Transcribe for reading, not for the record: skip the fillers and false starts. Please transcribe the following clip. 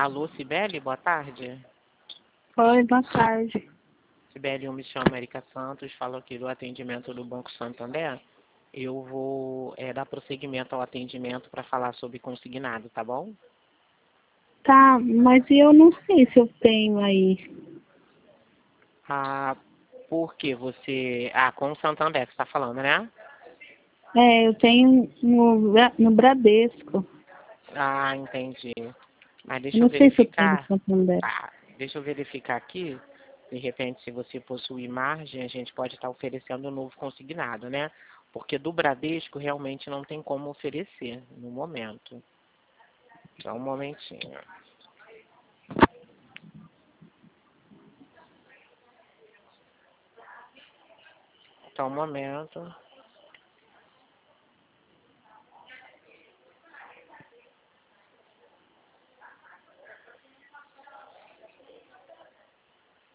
Alô, Cibele, boa tarde. Oi, boa tarde. Cibele, eu me chamo Erika Santos, falo aqui do atendimento do Banco Santander. Eu vou dar prosseguimento ao atendimento para falar sobre consignado, tá bom? Tá, mas eu não sei se eu tenho aí. Ah, por que você... Ah, com o Santander que você está falando, né? Eu tenho no Bradesco. Ah, entendi. Mas deixa Eu eu não sei se eu tenho no verificar. Santander. Tá, deixa eu verificar aqui. De repente, se você possui margem, a gente pode estar oferecendo um novo consignado, né? Porque do Bradesco realmente não tem como oferecer no momento. Só um momentinho. Só um momento.